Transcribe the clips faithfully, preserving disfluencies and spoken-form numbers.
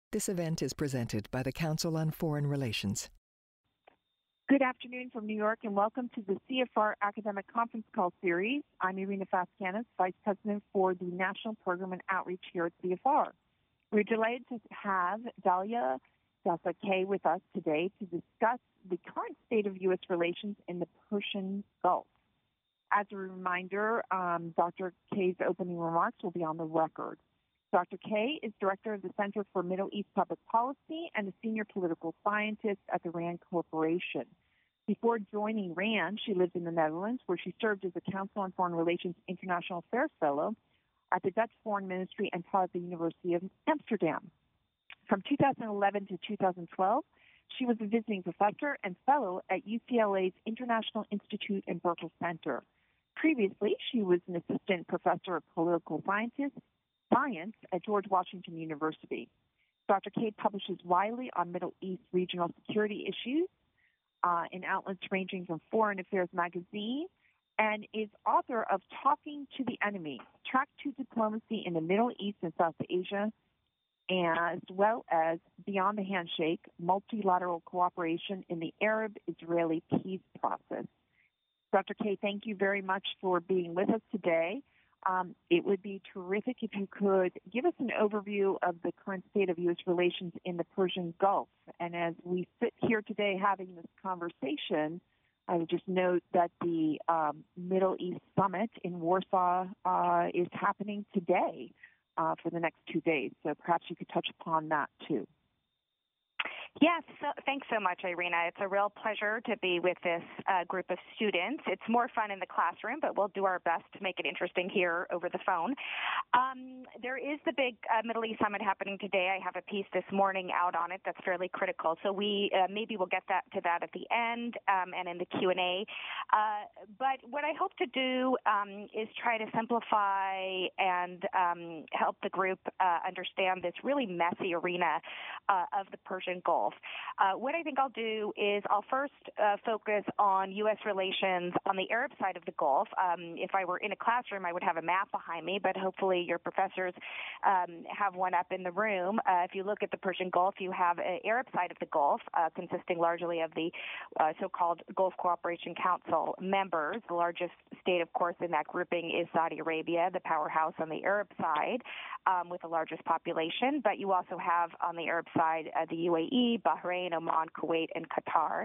This event is presented by the Council on Foreign Relations. Good afternoon from New York, and welcome to the C F R Academic Conference Call Series. I'm Irina Faskanis, Vice President for the National Program and Outreach here at C F R. We're delighted to have Dalia Dasa-Kay with us today to discuss the current state of U S relations in the Persian Gulf. As a reminder, um, Doctor Kay's opening remarks will be on the record. Doctor Kay is Director of the Center for Middle East Public Policy and a Senior Political Scientist at the RAND Corporation. Before joining RAND, she lived in the Netherlands, where she served as a Council on Foreign Relations International Affairs Fellow at the Dutch Foreign Ministry and taught at the University of Amsterdam. From two thousand eleven to two thousand twelve, she was a visiting professor and fellow at U C L A's International Institute and Berkeley Center. Previously, she was an assistant professor of political sciences Science at George Washington University. Doctor Kay publishes widely on Middle East regional security issues uh, in outlets ranging from Foreign Affairs Magazine, and is author of Talking to the Enemy, Track to Diplomacy in the Middle East and South Asia, as well as Beyond the Handshake, Multilateral Cooperation in the Arab-Israeli Peace Process. Doctor Kay, thank you very much for being with us today. Um, it would be terrific if you could give us an overview of the current state of U S relations in the Persian Gulf. And as we sit here today having this conversation, I would just note that the um, Middle East Summit in Warsaw uh, is happening today uh, for the next two days. So perhaps you could touch upon that too. Yes, so, thanks so much, Irina. It's a real pleasure to be with this uh, group of students. It's more fun in the classroom, but we'll do our best to make it interesting here over the phone. Um, there is the big uh, Middle East Summit happening today. I have a piece this morning out on it that's fairly critical, so we uh, maybe we'll get that to that at the end um, and in the Q and A. Uh, but what I hope to do um, is try to simplify and um, help the group uh, understand this really messy arena uh, of the Persian Gulf. Uh, what I think I'll do is I'll first uh, focus on U S relations on the Arab side of the Gulf. Um, if I were in a classroom, I would have a map behind me, but hopefully your professors um, have one up in the room. Uh, if you look at the Persian Gulf, you have an Arab side of the Gulf, uh, consisting largely of the uh, so-called Gulf Cooperation Council members. The largest state, of course, in that grouping is Saudi Arabia, the powerhouse on the Arab side, um, with the largest population. But you also have on the Arab side uh, the U A E, Bahrain, Oman, Kuwait, and Qatar.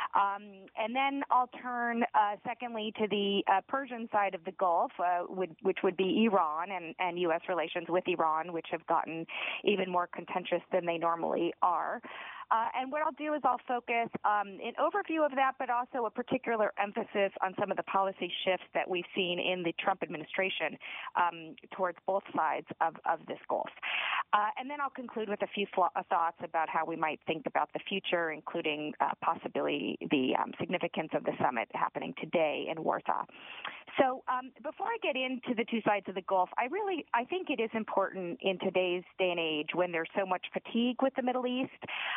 Um, and then I'll turn, uh, secondly, to the uh, Persian side of the Gulf, uh, would, which would be Iran and, and U S relations with Iran, which have gotten even more contentious than they normally are. Uh, and what I'll do is I'll focus um, an overview of that, but also a particular emphasis on some of the policy shifts that we've seen in the Trump administration um, towards both sides of, of this Gulf. Uh, and then I'll conclude with a few fl- thoughts about how we might think about the future, including uh, possibly the um, significance of the summit happening today in Warsaw. So um, before I get into the two sides of the Gulf, I really I think it is important in today's day and age when there's so much fatigue with the Middle East,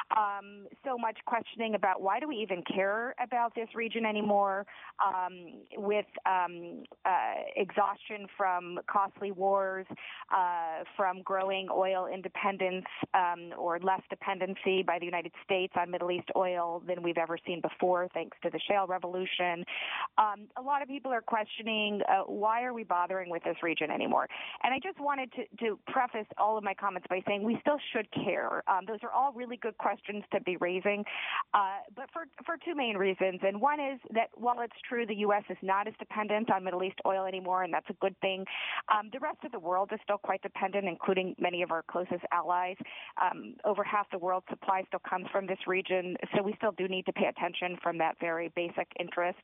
um, so much questioning about why do we even care about this region anymore, um, with um, uh, exhaustion from costly wars, uh, from growing oil independence um, or less dependency by the United States on Middle East oil than we've ever seen before, thanks to the shale revolution. Um, a lot of people are questioning uh, why are we bothering with this region anymore? And I just wanted to, to preface all of my comments by saying we still should care. Um, those are all really good questions to be raising, uh, but for, for two main reasons. And one is that while it's true the U S is not as dependent on Middle East oil anymore, and that's a good thing, um, the rest of the world is still quite dependent, including many of our closest allies. Um, over half the world's supply still comes from this region, so we still do need to pay attention from that very basic interest.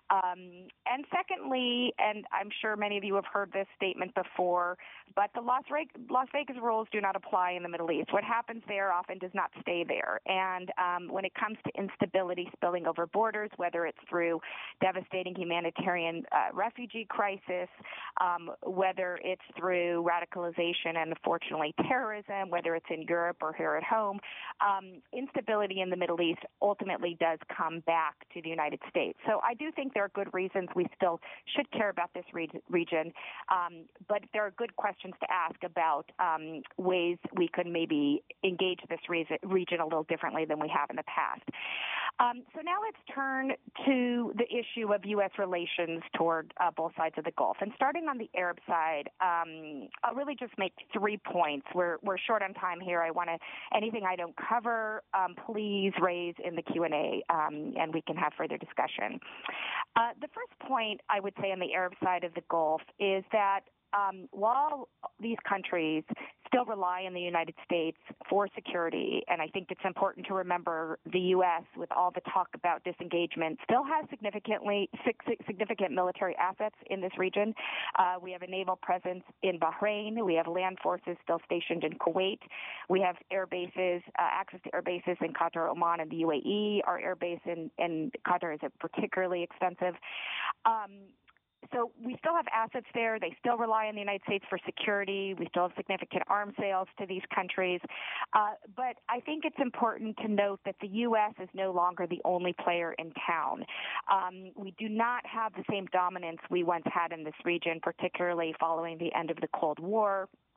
Um, and secondly, and I'm sure many of you have heard this statement before, but the Las, Las Vegas rules do not apply in the Middle East. What happens there often does not stay there. And um, when it comes to instability spilling over borders, whether it's through devastating humanitarian uh, refugee crisis, um, whether it's through radicalization and unfortunately terrorism, whether it's in Europe or here at home, um, instability in the Middle East ultimately does come back to the United States. So I do think there are good reasons we still should care about this re- region, um, but there are good questions to ask about um, ways we could maybe engage this re- region a little differently than we have in the past. Um, so now let's turn to the issue of U S relations toward uh, both sides of the Gulf. And starting on the Arab side, um, I'll really just make three points. We're we're short on time here. I want to anything I don't cover, um, please raise in the Q and A, um, and we can have further discussion. Uh, the first point I would say on the Arab side of the Gulf is that Um, while these countries still rely on the United States for security, and I think it's important to remember the U S, with all the talk about disengagement, still has significantly significant military assets in this region. Uh, we have a naval presence in Bahrain. We have land forces still stationed in Kuwait. We have air bases, uh, access to air bases in Qatar, Oman, and the U A E. Our air base in, in Qatar is particularly extensive. Um, So we still have assets there. They still rely on the United States for security. We still have significant arms sales to these countries. Uh, but I think it's important to note that the U S is no longer the only player in town. Um, we do not have the same dominance we once had in this region, particularly following the end of the Cold War.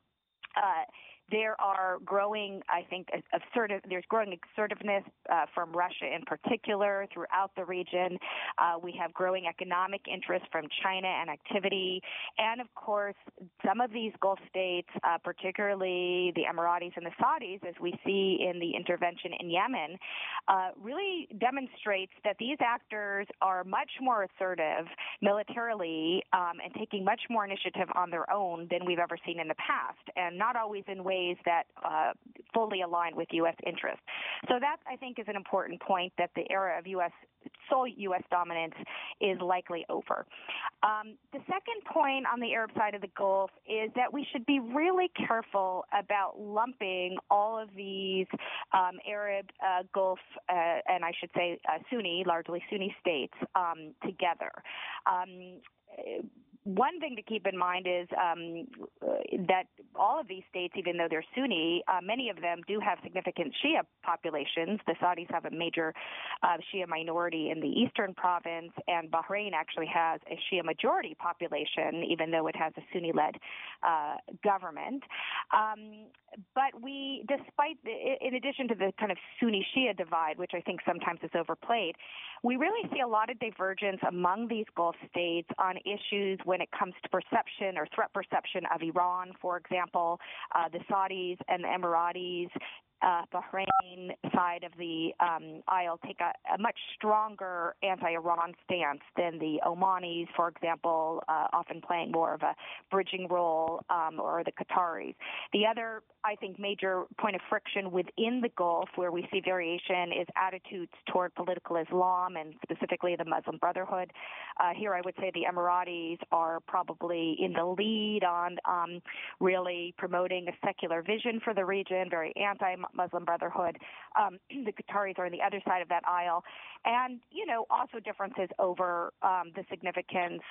Uh, There are growing, I think, assertive, there's growing assertiveness uh, from Russia in particular throughout the region. Uh, we have growing economic interest from China and activity. And, of course, some of these Gulf states, uh, particularly the Emiratis and the Saudis, as we see in the intervention in Yemen, uh, really demonstrates that these actors are much more assertive militarily um, and taking much more initiative on their own than we've ever seen in the past, and not always in ways that uh, fully align with U S interests. So that, I think, is an important point, that the era of U S sole U S dominance is likely over. Um, the second point on the Arab side of the Gulf is that we should be really careful about lumping all of these um, Arab uh, Gulf, uh, and I should say uh, Sunni, largely Sunni states, um, together. Um, One thing to keep in mind is um, that all of these states, even though they're Sunni, uh, many of them do have significant Shia populations. The Saudis have a major uh, Shia minority in the eastern province, and Bahrain actually has a Shia majority population, even though it has a Sunni-led uh, government. Um, but we, despite, the, in addition to the kind of Sunni-Shia divide, which I think sometimes is overplayed, we really see a lot of divergence among these Gulf states on issues when it comes to perception or threat perception of Iran, for example. Uh, the Saudis and the Emiratis, uh, Bahrain side of the um, aisle take a, a much stronger anti-Iran stance than the Omanis, for example, uh, often playing more of a bridging role, um, or the Qataris. The other, I think, major point of friction within the Gulf where we see variation is attitudes toward political Islam, and specifically the Muslim Brotherhood. Uh, here I would say the Emiratis are probably in the lead on um, really promoting a secular vision for the region, very anti-Muslim Brotherhood. Um, the Qataris are on the other side of that aisle. And, you know, also differences over um, the significance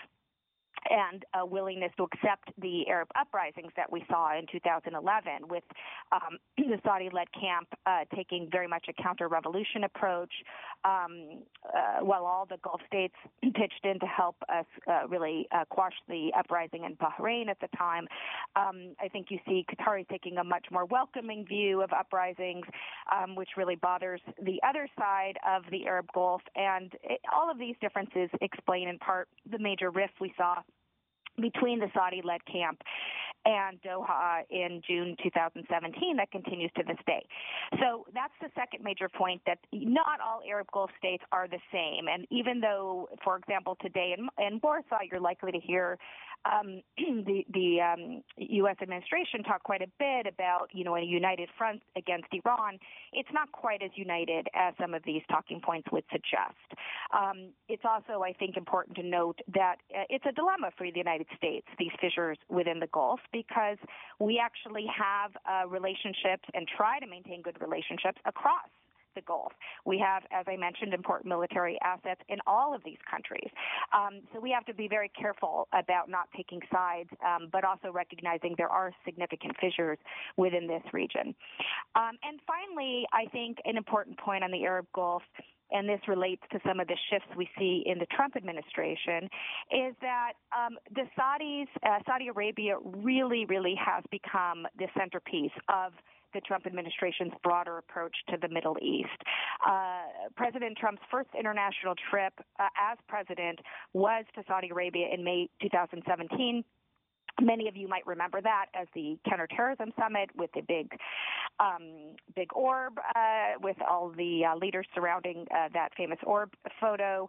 and a willingness to accept the Arab uprisings that we saw in two thousand eleven, with um, the Saudi-led camp uh, taking very much a counter-revolution approach, um, uh, while all the Gulf states pitched in to help us uh, really uh, quash the uprising in Bahrain at the time. Um, I think you see Qataris taking a much more welcoming view of uprisings, um, which really bothers the other side of the Arab Gulf. And it, all of these differences explain in part the major rift we saw between the Saudi-led camp and Doha in June two thousand seventeen that continues to this day. So that's the second major point, that not all Arab Gulf states are the same. And even though, for example, today in, in Warsaw, you're likely to hear um, the, the um, U S administration talk quite a bit about, you know, a united front against Iran, it's not quite as united as some of these talking points would suggest. Um, it's also, I think, important to note that uh, it's a dilemma for the United States, these fissures within the Gulf, because we actually have uh, relationships and try to maintain good relationships across the Gulf. We have, as I mentioned, important military assets in all of these countries. Um, so we have to be very careful about not taking sides, um, but also recognizing there are significant fissures within this region. Um, and finally, I think an important point on the Arab Gulf, and this relates to some of the shifts we see in the Trump administration, is that um, the Saudis, uh, Saudi Arabia really, really has become the centerpiece of the Trump administration's broader approach to the Middle East. Uh, President Trump's first international trip uh, as president was to Saudi Arabia in May two thousand seventeen. Many of you might remember that as the counterterrorism summit with the big, um, big orb, uh, with all the uh, leaders surrounding uh, that famous orb photo,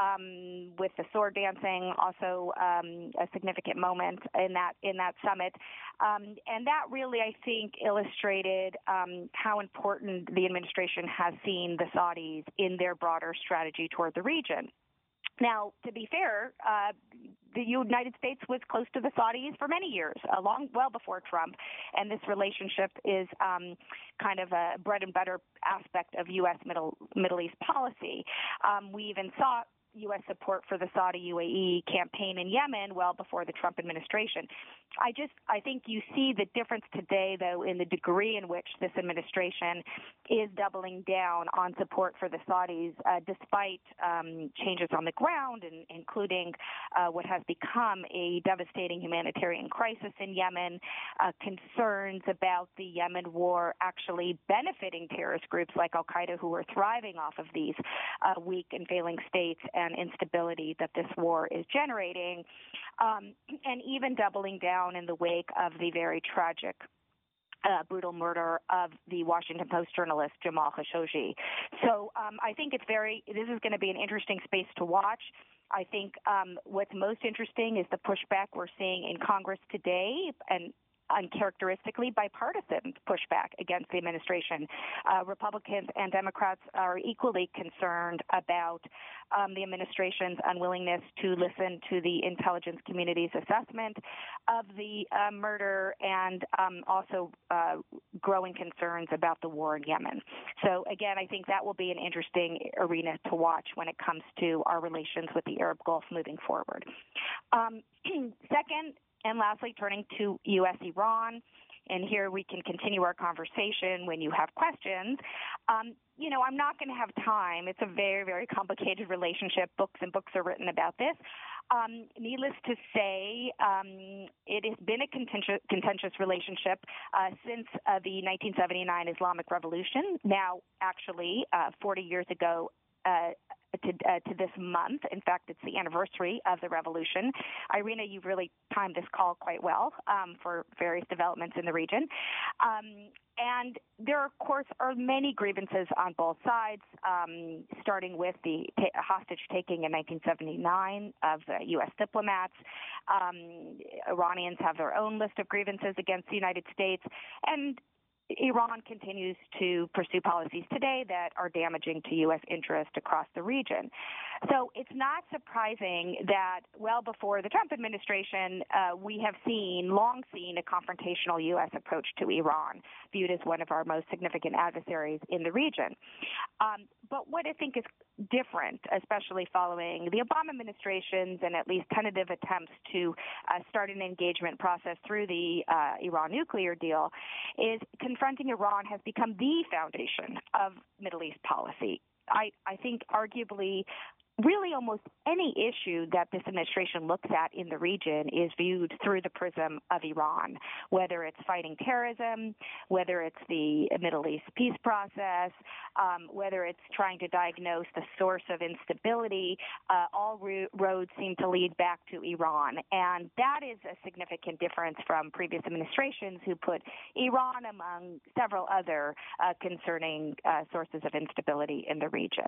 um, with the sword dancing, also um, a significant moment in that in that summit, um, and that really, I think, illustrated um, how important the administration has seen the Saudis in their broader strategy toward the region. Now, to be fair, uh, the United States was close to the Saudis for many years, uh, long, well before Trump, and this relationship is um, kind of a bread and butter aspect of U S. Middle Middle East policy. Um, we even saw U S support for the Saudi U A E campaign in Yemen well before the Trump administration. I just, I think you see the difference today, though, in the degree in which this administration is doubling down on support for the Saudis, uh, despite um, changes on the ground, and including uh, what has become a devastating humanitarian crisis in Yemen, uh, concerns about the Yemen war actually benefiting terrorist groups like al-Qaeda, who are thriving off of these uh, weak and failing states and instability that this war is generating, um, and even doubling down in the wake of the very tragic Uh, brutal murder of the Washington Post journalist Jamal Khashoggi. So um, I think it's very, this is going to be an interesting space to watch. I think um, what's most interesting is the pushback we're seeing in Congress today, and uncharacteristically bipartisan pushback against the administration. Uh, Republicans and Democrats are equally concerned about um, the administration's unwillingness to listen to the intelligence community's assessment of the uh, murder, and um, also uh, growing concerns about the war in Yemen. So again, I think that will be an interesting arena to watch when it comes to our relations with the Arab Gulf moving forward. Um, second, and lastly, turning to U S Iran, and here we can continue our conversation when you have questions. Um, you know, I'm not going to have time. It's a very, very complicated relationship. Books and books are written about this. Um, needless to say, um, it has been a contentious, contentious relationship uh, since uh, the nineteen seventy-nine Islamic Revolution. Now, actually, uh, forty years ago, uh, To, uh, to this month. In fact, it's the anniversary of the revolution. Irina, you've really timed this call quite well um, for various developments in the region. Um, and there, of course, are many grievances on both sides, um, starting with the ta- hostage taking in nineteen seventy-nine of the U S diplomats. Um, Iranians have their own list of grievances against the United States, and Iran continues to pursue policies today that are damaging to U S interest across the region. So it's not surprising that well before the Trump administration, uh, we have seen, long seen, a confrontational U S approach to Iran, viewed as one of our most significant adversaries in the region. Um, but what I think is different, especially following the Obama administration's and at least tentative attempts to uh, start an engagement process through the uh, Iran nuclear deal, is confronting Iran has become the foundation of Middle East policy. I, I think arguably really almost any issue that this administration looks at in the region is viewed through the prism of Iran, whether it's fighting terrorism, whether it's the Middle East peace process, um, whether it's trying to diagnose the source of instability. Uh, all ro- roads seem to lead back to Iran. And that is a significant difference from previous administrations who put Iran among several other uh, concerning uh, sources of instability in the region.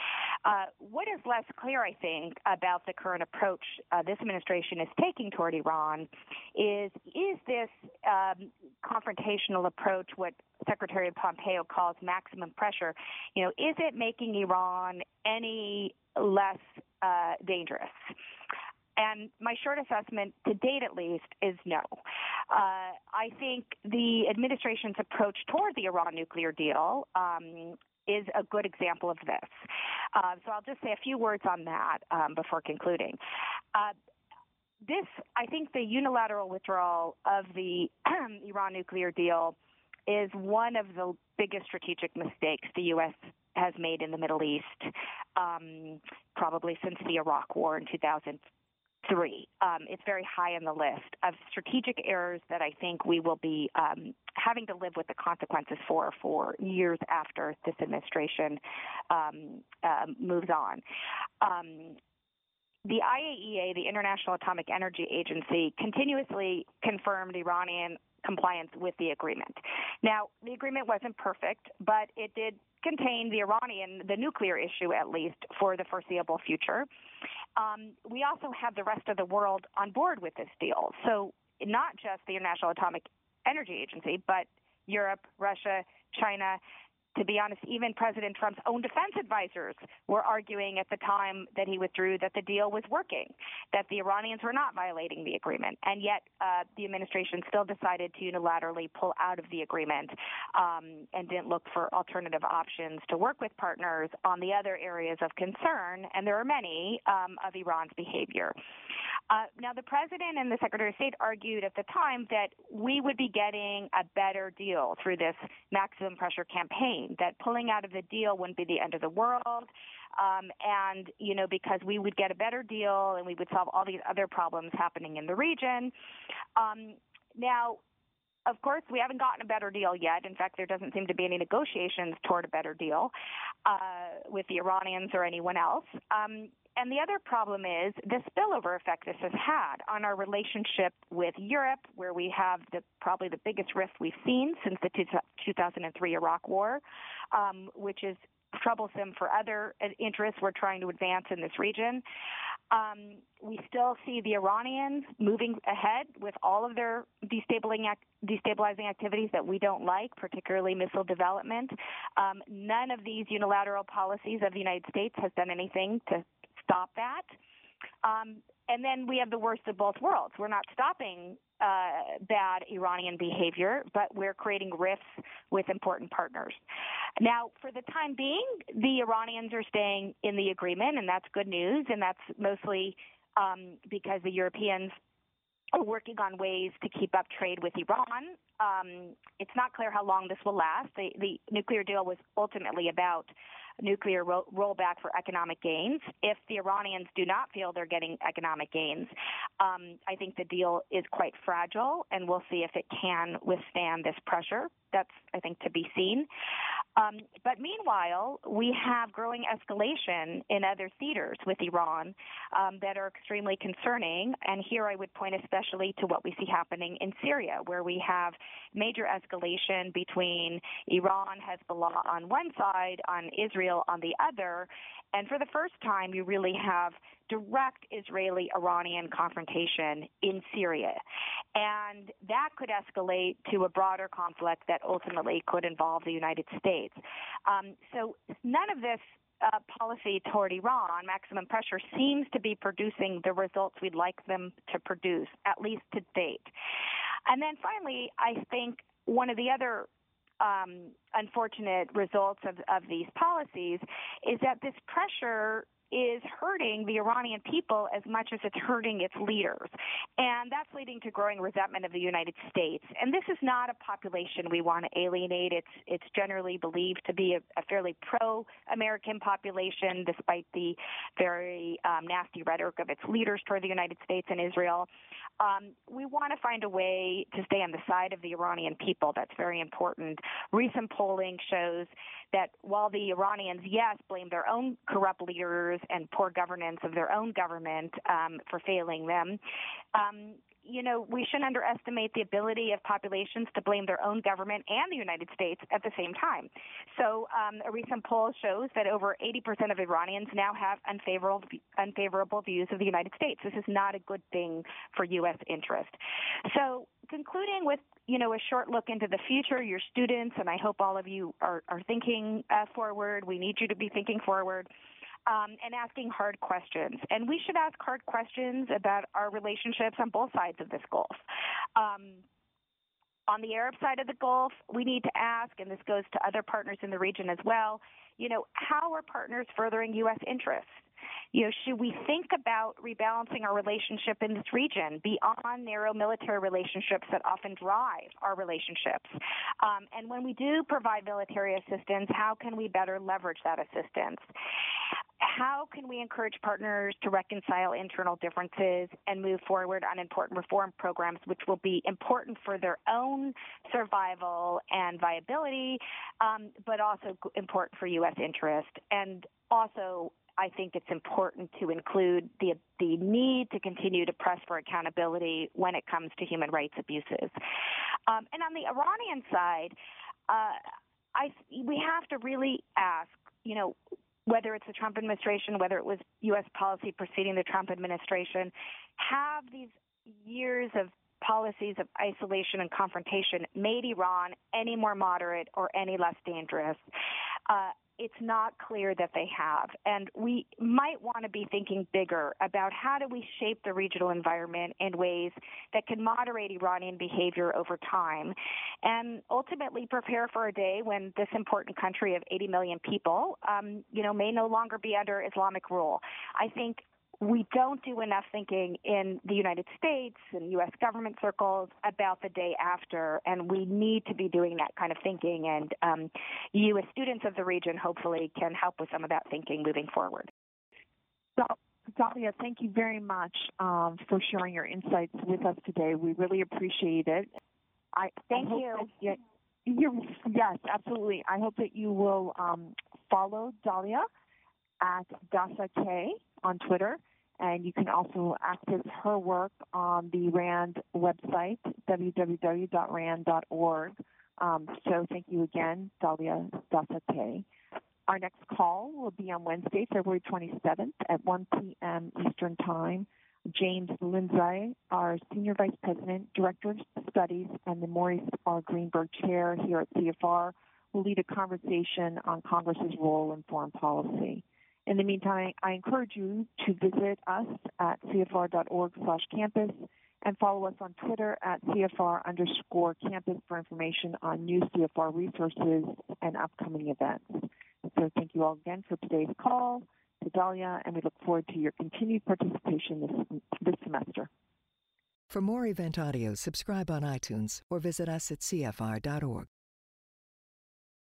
Uh, what is less clear, I think, about the current approach uh, this administration is taking toward Iran is, is this um, confrontational approach what Secretary Pompeo calls maximum pressure? You know, is it making Iran any less uh, dangerous? And my short assessment, to date at least, is no. Uh, I think the administration's approach toward the Iran nuclear deal um, is a good example of this. Uh, so I'll just say a few words on that um, before concluding. Uh, this, I think the unilateral withdrawal of the Iran nuclear deal is one of the biggest strategic mistakes the U S has made in the Middle East, um, probably since the Iraq War in two thousand three. Um, it's very high on the list of strategic errors that I think we will be um, having to live with the consequences for for years after this administration um, uh, moves on. Um, the I A E A, the International Atomic Energy Agency, continuously confirmed Iranian compliance with the agreement. Now, the agreement wasn't perfect, but it did contain the Iranian, the nuclear issue at least, for the foreseeable future. Um, we also have the rest of the world on board with this deal. So not just the International Atomic Energy Agency, but Europe, Russia, China. To be honest, even President Trump's own defense advisors were arguing at the time that he withdrew that the deal was working, that the Iranians were not violating the agreement. And yet uh, the administration still decided to unilaterally pull out of the agreement um, and didn't look for alternative options to work with partners on the other areas of concern, and there are many, um, of Iran's behavior. Uh, now, the president and the Secretary of State argued at the time that we would be getting a better deal through this maximum pressure campaign, that pulling out of the deal wouldn't be the end of the world, um, and, you know, because we would get a better deal and we would solve all these other problems happening in the region. Um, now, of course, we haven't gotten a better deal yet. In fact, there doesn't seem to be any negotiations toward a better deal uh, with the Iranians or anyone else. Um, And the other problem is the spillover effect this has had on our relationship with Europe, where we have the, probably the biggest rift we've seen since the two thousand three Iraq War, um, which is troublesome for other interests we're trying to advance in this region. Um, we still see the Iranians moving ahead with all of their destabilizing, destabilizing activities that we don't like, particularly missile development. Um, none of these unilateral policies of the United States has done anything to stop that. Um, and then we have the worst of both worlds. We're not stopping uh, bad Iranian behavior, but we're creating rifts with important partners. Now, for the time being, the Iranians are staying in the agreement, and that's good news, and that's mostly um, because the Europeans are working on ways to keep up trade with Iran. Um, it's not clear how long this will last. The, the nuclear deal was ultimately about nuclear ro- rollback for economic gains. If the Iranians do not feel they're getting economic gains, um, I think the deal is quite fragile, and we'll see if it can withstand this pressure. That's, I think, to be seen. Um, but meanwhile, we have growing escalation in other theaters with Iran um, that are extremely concerning. And here I would point especially to what we see happening in Syria, where we have major escalation between Iran, Hezbollah on one side, on Israel on the other. And for the first time, you really have direct Israeli-Iranian confrontation in Syria. And that could escalate to a broader conflict that ultimately could involve the United States. Um, so none of this uh, policy toward Iran, maximum pressure, seems to be producing the results we'd like them to produce, at least to date. And then finally, I think one of the other Um, unfortunate results of, of these policies is that this pressure is hurting the Iranian people as much as it's hurting its leaders. And that's leading to growing resentment of the United States. And this is not a population we want to alienate. It's it's generally believed to be a, a fairly pro-American population, despite the very um, nasty rhetoric of its leaders toward the United States and Israel. Um, we want to find a way to stay on the side of the Iranian people. That's very important. Recent polling shows that while the Iranians, yes, blame their own corrupt leaders and poor governance of their own government um, for failing them, um, you know, we shouldn't underestimate the ability of populations to blame their own government and the United States at the same time. So um, a recent poll shows that over eighty percent of Iranians now have unfavorable, unfavorable views of the United States. This is not a good thing for U S interest. So concluding with, you know, a short look into the future, your students, and I hope all of you are, are thinking uh, forward. We need you to be thinking forward. Um, and asking hard questions. And we should ask hard questions about our relationships on both sides of this Gulf. Um, On the Arab side of the Gulf, we need to ask, and this goes to other partners in the region as well, you know, how are partners furthering U S interests? You know, should we think about rebalancing our relationship in this region beyond narrow military relationships that often drive our relationships? Um, and when we do provide military assistance, how can we better leverage that assistance? How can we encourage partners to reconcile internal differences and move forward on important reform programs, which will be important for their own survival and viability, um, but also important for U S interest? And also, I think it's important to include the the need to continue to press for accountability when it comes to human rights abuses. Um, and on the Iranian side, uh, I we have to really ask, you know, whether it's the Trump administration, whether it was U S policy preceding the Trump administration, have these years of policies of isolation and confrontation made Iran any more moderate or any less dangerous? Uh, it's not clear that they have. And we might want to be thinking bigger about how do we shape the regional environment in ways that can moderate Iranian behavior over time and ultimately prepare for a day when this important country of eighty million people, um, you know, may no longer be under Islamic rule. I think we don't do enough thinking in the United States and U S government circles about the day after, and we need to be doing that kind of thinking. And um, you, as students of the region, hopefully can help with some of that thinking moving forward. So, Dalia, thank you very much um, for sharing your insights with us today. We really appreciate it. I, thank I hope you. That, yeah, you're, yes, absolutely. I hope that you will um, follow Dalia at Dasa K on Twitter. And you can also access her work on the RAND website, w w w dot rand dot org. Um, so thank you again, Dalia Dasate. Our next call will be on Wednesday, February twenty-seventh at one p.m. Eastern Time. James Lindsay, our Senior Vice President, Director of Studies, and the Maurice R. Greenberg Chair here at C F R, will lead a conversation on Congress's role in foreign policy. In the meantime, I encourage you to visit us at cfr.org slash campus and follow us on Twitter at CFR underscore campus for information on new C F R resources and upcoming events. So thank you all again for today's call to Dalia, and we look forward to your continued participation this, this semester. For more event audio, subscribe on iTunes or visit us at c f r dot org.